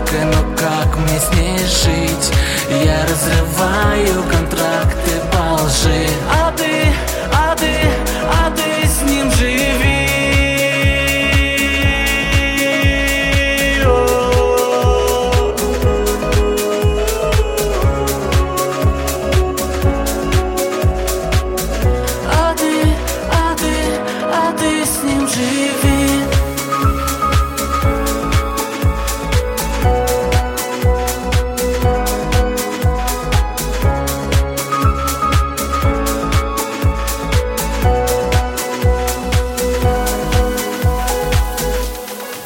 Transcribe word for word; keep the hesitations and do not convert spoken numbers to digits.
но как мне с ней жить? Я разрываю контракт,